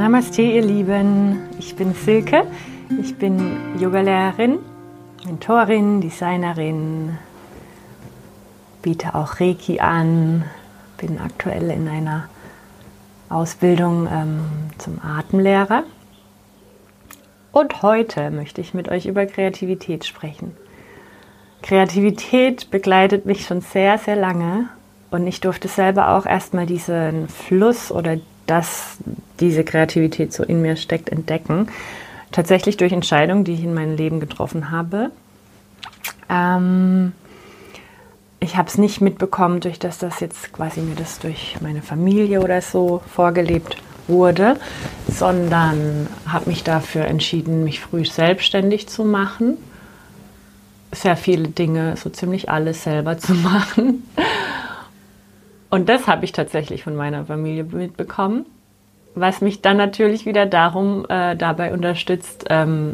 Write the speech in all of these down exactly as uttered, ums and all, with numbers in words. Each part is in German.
Namaste, ihr Lieben. Ich bin Silke. Ich bin Yogalehrerin, Mentorin, Designerin, biete auch Reiki an, bin aktuell in einer Ausbildung ähm, zum Atemlehrer. Und heute möchte ich mit euch über Kreativität sprechen. Kreativität begleitet mich schon sehr, sehr lange und ich durfte selber auch erstmal diesen Fluss oder dass diese Kreativität so in mir steckt, entdecken. Tatsächlich durch Entscheidungen, die ich in meinem Leben getroffen habe. Ähm, ich habe es nicht mitbekommen, durch das das jetzt quasi mir das durch meine Familie oder so vorgelebt wurde, sondern habe mich dafür entschieden, mich früh selbstständig zu machen. Sehr viele Dinge, so ziemlich alles selber zu machen. Und das habe ich tatsächlich von meiner Familie mitbekommen, was mich dann natürlich wieder darum äh, dabei unterstützt, ähm,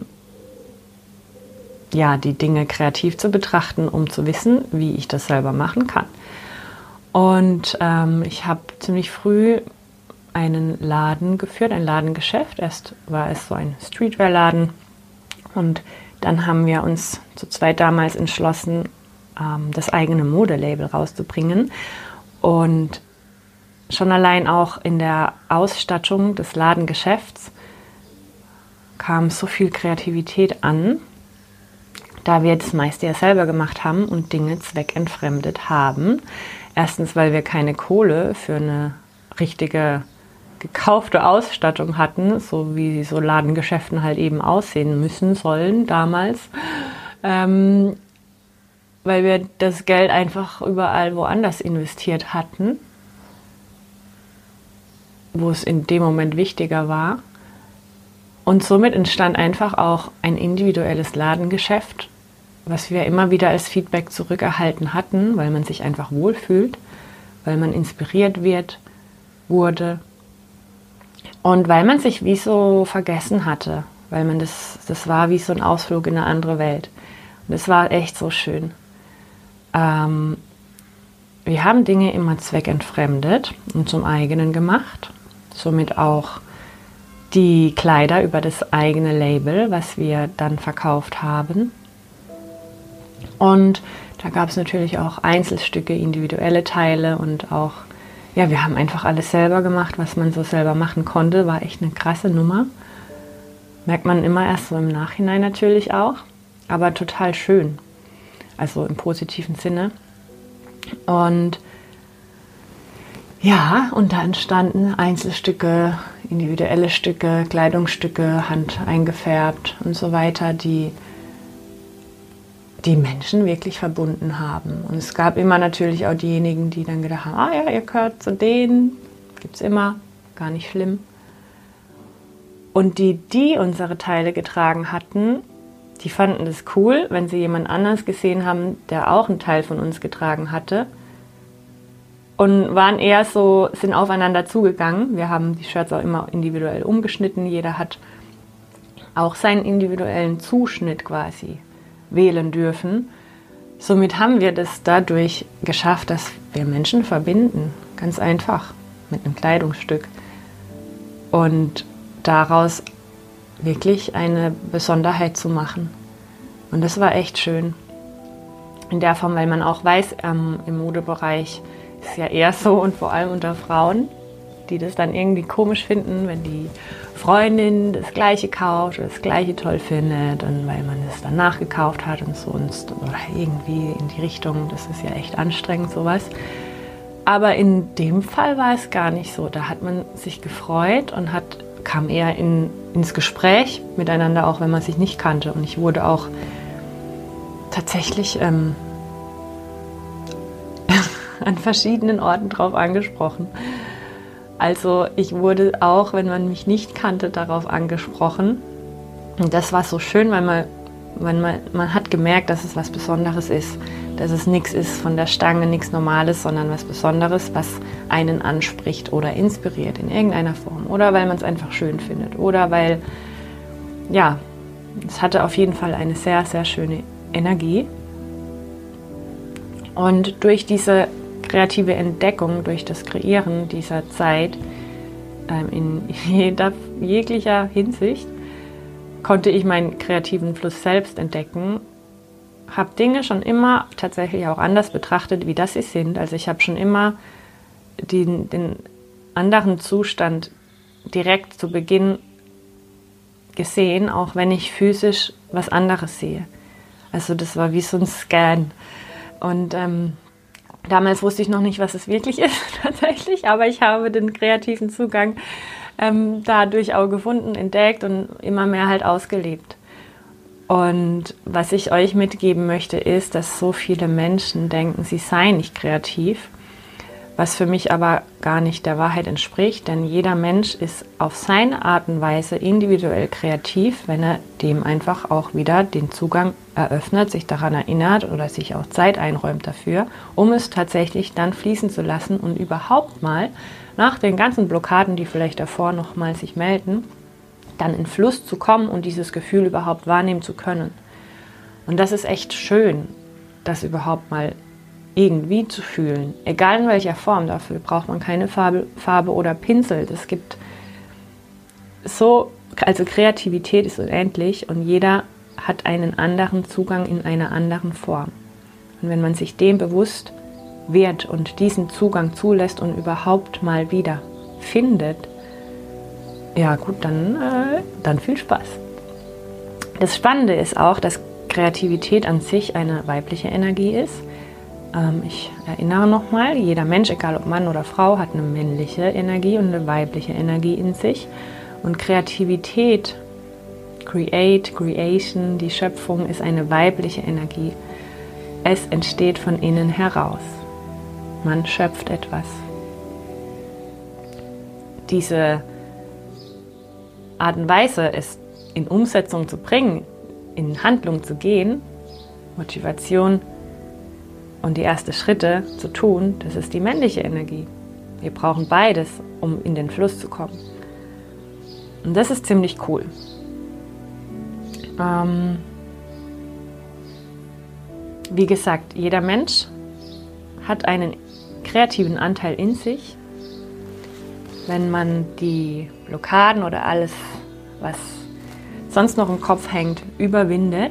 ja, die Dinge kreativ zu betrachten, um zu wissen, wie ich das selber machen kann. Und ähm, ich habe ziemlich früh einen Laden geführt, ein Ladengeschäft. Erst war es so ein Streetwear-Laden und dann haben wir uns zu zweit damals entschlossen, ähm, das eigene Modelabel rauszubringen. Und schon allein auch in der Ausstattung des Ladengeschäfts kam so viel Kreativität an, da wir das meiste ja selber gemacht haben und Dinge zweckentfremdet haben. Erstens, weil wir keine Kohle für eine richtige gekaufte Ausstattung hatten, so wie so Ladengeschäften halt eben aussehen müssen sollen damals. Ähm, weil wir das Geld einfach überall woanders investiert hatten, wo es in dem Moment wichtiger war. Und somit entstand einfach auch ein individuelles Ladengeschäft, was wir immer wieder als Feedback zurückerhalten hatten, weil man sich einfach wohlfühlt, weil man inspiriert wird, wurde und weil man sich wie so vergessen hatte, weil man das, das war wie so ein Ausflug in eine andere Welt. Und es war echt so schön. Ähm, wir haben Dinge immer zweckentfremdet und zum eigenen gemacht. Somit auch die Kleider über das eigene Label, was wir dann verkauft haben. Und da gab es natürlich auch Einzelstücke, individuelle Teile und auch, ja, wir haben einfach alles selber gemacht, was man so selber machen konnte. War echt eine krasse Nummer. Merkt man immer erst so im Nachhinein natürlich auch, aber total schön. Also im positiven Sinne. Und ja, und da entstanden Einzelstücke, individuelle Stücke, Kleidungsstücke, hand eingefärbt und so weiter, die die Menschen wirklich verbunden haben. Und es gab immer natürlich auch diejenigen, die dann gedacht haben, ah ja, ihr gehört zu denen, gibt's immer, gar nicht schlimm. Und die, die unsere Teile getragen hatten, die fanden es cool, wenn sie jemand anders gesehen haben, der auch einen Teil von uns getragen hatte. Und waren eher so, sind aufeinander zugegangen. Wir haben die Shirts auch immer individuell umgeschnitten. Jeder hat auch seinen individuellen Zuschnitt quasi wählen dürfen. Somit haben wir das dadurch geschafft, dass wir Menschen verbinden. Ganz einfach mit einem Kleidungsstück. Und daraus wirklich eine Besonderheit zu machen. Und das war echt schön. In der Form, weil man auch weiß, ähm, im Modebereich ist ja eher so und vor allem unter Frauen, die das dann irgendwie komisch finden, wenn die Freundin das Gleiche kauft oder das Gleiche toll findet und weil man es dann nachgekauft hat und sonst oder irgendwie in die Richtung, das ist ja echt anstrengend sowas. Aber in dem Fall war es gar nicht so. Da hat man sich gefreut und hat kam eher in, ins Gespräch miteinander, auch wenn man sich nicht kannte. Und ich wurde auch tatsächlich ähm, an verschiedenen Orten drauf angesprochen. Also ich wurde auch, wenn man mich nicht kannte, darauf angesprochen. Und das war so schön, weil man, weil man, man hat gemerkt, dass es was Besonderes ist. Dass es nichts ist von der Stange, nichts Normales, sondern was Besonderes, was einen anspricht oder inspiriert in irgendeiner Form. Oder weil man es einfach schön findet. Oder weil, ja, es hatte auf jeden Fall eine sehr, sehr schöne Energie. Und durch diese kreative Entdeckung, durch das Kreieren dieser Zeit ähm, in jeder, jeglicher Hinsicht konnte ich meinen kreativen Fluss selbst entdecken, habe Dinge schon immer tatsächlich auch anders betrachtet, wie das sie sind. Also ich habe schon immer den, den anderen Zustand direkt zu Beginn gesehen, auch wenn ich physisch was anderes sehe. Also das war wie so ein Scan. Und ähm, damals wusste ich noch nicht, was es wirklich ist tatsächlich, aber ich habe den kreativen Zugang ähm, dadurch auch gefunden, entdeckt und immer mehr halt ausgelebt. Und was ich euch mitgeben möchte, ist, dass so viele Menschen denken, sie seien nicht kreativ, was für mich aber gar nicht der Wahrheit entspricht, denn jeder Mensch ist auf seine Art und Weise individuell kreativ, wenn er dem einfach auch wieder den Zugang eröffnet, sich daran erinnert oder sich auch Zeit einräumt dafür, um es tatsächlich dann fließen zu lassen und überhaupt mal nach den ganzen Blockaden, die vielleicht davor nochmal sich melden, dann in Fluss zu kommen und dieses Gefühl überhaupt wahrnehmen zu können. Und das ist echt schön, das überhaupt mal irgendwie zu fühlen, egal in welcher Form. Dafür braucht man keine Farbe, Farbe oder Pinsel. Es gibt so, also Kreativität ist unendlich und jeder hat einen anderen Zugang in einer anderen Form. Und wenn man sich dem bewusst wird und diesen Zugang zulässt und überhaupt mal wieder findet, ja gut, dann, äh, dann viel Spaß. Das Spannende ist auch, dass Kreativität an sich eine weibliche Energie ist. Ich erinnere nochmal, jeder Mensch, egal ob Mann oder Frau, hat eine männliche Energie und eine weibliche Energie in sich. Und Kreativität, Create, Creation, die Schöpfung ist eine weibliche Energie. Es entsteht von innen heraus. Man schöpft etwas. Diese Art und Weise, es in Umsetzung zu bringen, in Handlung zu gehen, Motivation, und die ersten Schritte zu tun, das ist die männliche Energie. Wir brauchen beides, um in den Fluss zu kommen. Und das ist ziemlich cool. Ähm, wie gesagt, jeder Mensch hat einen kreativen Anteil in sich. Wenn man die Blockaden oder alles, was sonst noch im Kopf hängt, überwindet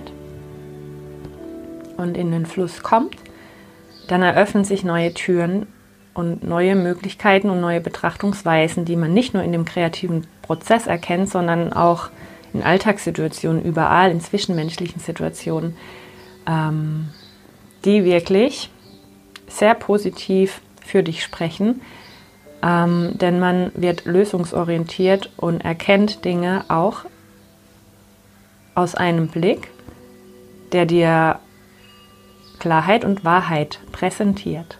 und in den Fluss kommt, dann eröffnen sich neue Türen und neue Möglichkeiten und neue Betrachtungsweisen, die man nicht nur in dem kreativen Prozess erkennt, sondern auch in Alltagssituationen, überall, in zwischenmenschlichen Situationen, ähm, die wirklich sehr positiv für dich sprechen, ähm, denn man wird lösungsorientiert und erkennt Dinge auch aus einem Blick, der dir Klarheit und Wahrheit präsentiert.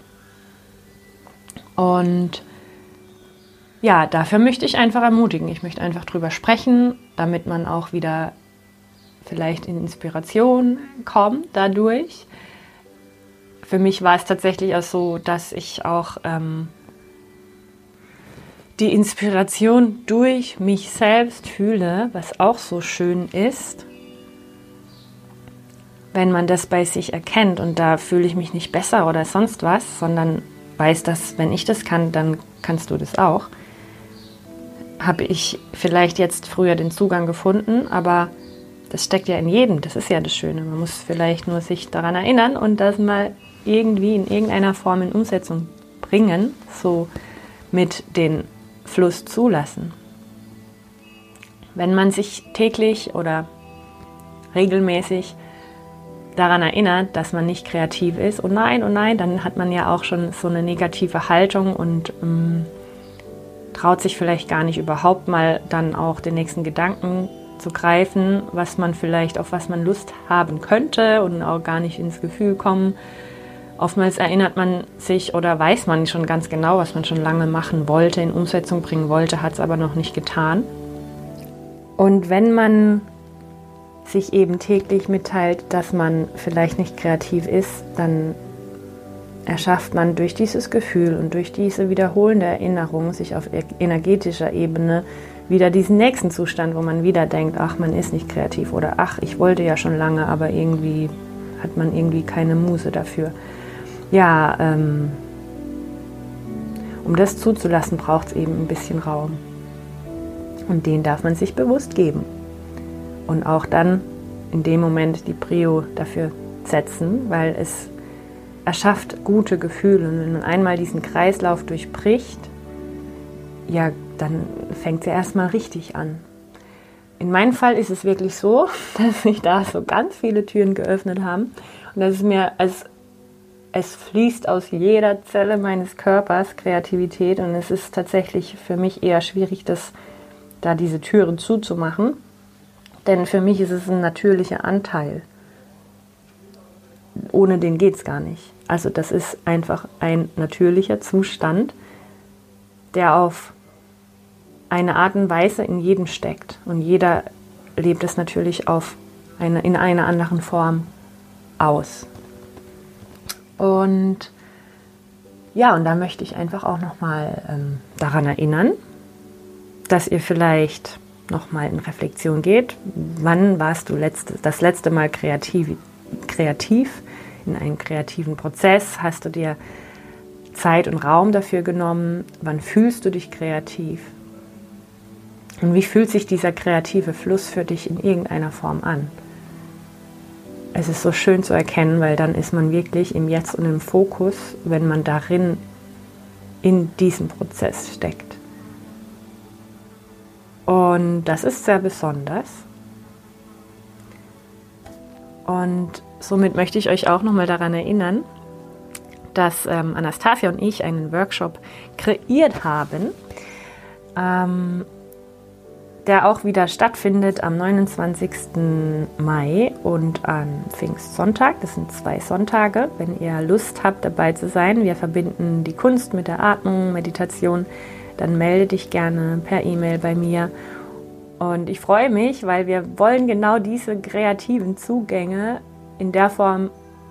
Und ja, dafür möchte ich einfach ermutigen. Ich möchte einfach drüber sprechen, damit man auch wieder vielleicht in Inspiration kommt dadurch. Für mich war es tatsächlich auch so, dass ich auch ähm, die Inspiration durch mich selbst fühle, was auch so schön ist, wenn man das bei sich erkennt. Und da fühle ich mich nicht besser oder sonst was, sondern weiß, dass wenn ich das kann, dann kannst du das auch. Habe ich vielleicht jetzt früher den Zugang gefunden, aber das steckt ja in jedem. Das ist ja das Schöne. Man muss vielleicht nur sich daran erinnern und das mal irgendwie in irgendeiner Form in Umsetzung bringen, so mit den Fluss zulassen. Wenn man sich täglich oder regelmäßig daran erinnert, dass man nicht kreativ ist, oh nein, oh nein, dann hat man ja auch schon so eine negative Haltung und ähm, traut sich vielleicht gar nicht überhaupt mal dann auch den nächsten Gedanken zu greifen, was man vielleicht, auf was man Lust haben könnte und auch gar nicht ins Gefühl kommen. Oftmals erinnert man sich oder weiß man schon ganz genau, was man schon lange machen wollte, in Umsetzung bringen wollte, hat es aber noch nicht getan. Und wenn man sich eben täglich mitteilt, dass man vielleicht nicht kreativ ist, dann erschafft man durch dieses Gefühl und durch diese wiederholende Erinnerung sich auf energetischer Ebene wieder diesen nächsten Zustand, wo man wieder denkt, ach, man ist nicht kreativ oder ach, ich wollte ja schon lange, aber irgendwie hat man irgendwie keine Muße dafür. Ja, ähm, um das zuzulassen, braucht es eben ein bisschen Raum. Und den darf man sich bewusst geben. Und auch dann in dem Moment die Prio dafür setzen, weil es erschafft gute Gefühle. Und wenn man einmal diesen Kreislauf durchbricht, ja, dann fängt es ja erstmal richtig an. In meinem Fall ist es wirklich so, dass sich da so ganz viele Türen geöffnet haben und dass es mir, als es fließt aus jeder Zelle meines Körpers Kreativität und es ist tatsächlich für mich eher schwierig, das, da diese Türen zuzumachen, denn für mich ist es ein natürlicher Anteil. Ohne den geht es gar nicht. Also das ist einfach ein natürlicher Zustand, der auf eine Art und Weise in jedem steckt. Und jeder lebt es natürlich auf eine, in einer anderen Form aus. Und ja, und da möchte ich einfach auch nochmal ähm, daran erinnern, dass ihr vielleicht nochmal in Reflexion geht. Wann warst du letzte, das letzte Mal kreativ, kreativ in einem kreativen Prozess? Hast du dir Zeit und Raum dafür genommen? Wann fühlst du dich kreativ? Und wie fühlt sich dieser kreative Fluss für dich in irgendeiner Form an? Es ist so schön zu erkennen, weil dann ist man wirklich im Jetzt und im Fokus, wenn man darin in diesem Prozess steckt. Und das ist sehr besonders. Und somit möchte ich euch auch nochmal daran erinnern, dass ähm, Anastasia und ich einen Workshop kreiert haben, ähm, der auch wieder stattfindet am neunundzwanzigsten Mai und am Pfingstsonntag. Das sind zwei Sonntage, wenn ihr Lust habt, dabei zu sein. Wir verbinden die Kunst mit der Atmung, Meditation. Dann melde dich gerne per E-Mail bei mir. Und ich freue mich, weil wir wollen genau diese kreativen Zugänge in der Form,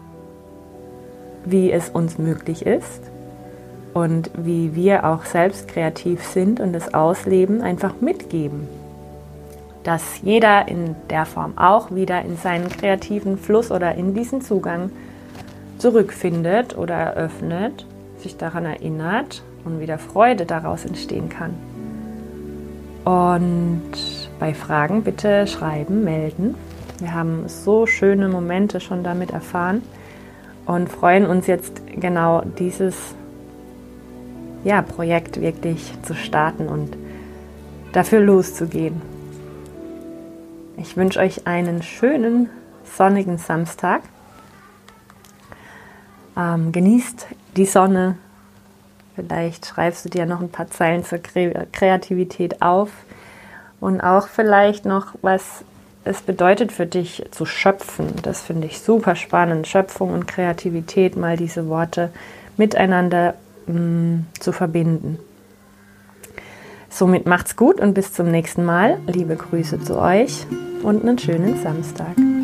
wie es uns möglich ist und wie wir auch selbst kreativ sind und das Ausleben einfach mitgeben. Dass jeder in der Form auch wieder in seinen kreativen Fluss oder in diesen Zugang zurückfindet oder eröffnet, sich daran erinnert und wieder Freude daraus entstehen kann. Und bei Fragen bitte schreiben, melden. Wir haben so schöne Momente schon damit erfahren und freuen uns jetzt genau dieses ja, Projekt wirklich zu starten und dafür loszugehen. Ich wünsche euch einen schönen, sonnigen Samstag. Ähm, genießt die Sonne. Vielleicht schreibst du dir noch ein paar Zeilen zur Kre- Kreativität auf und auch vielleicht noch, was es bedeutet für dich zu schöpfen. Das finde ich super spannend. Schöpfung und Kreativität, mal diese Worte miteinander mh, zu verbinden. Somit macht's gut und bis zum nächsten Mal. Liebe Grüße zu euch und einen schönen Samstag.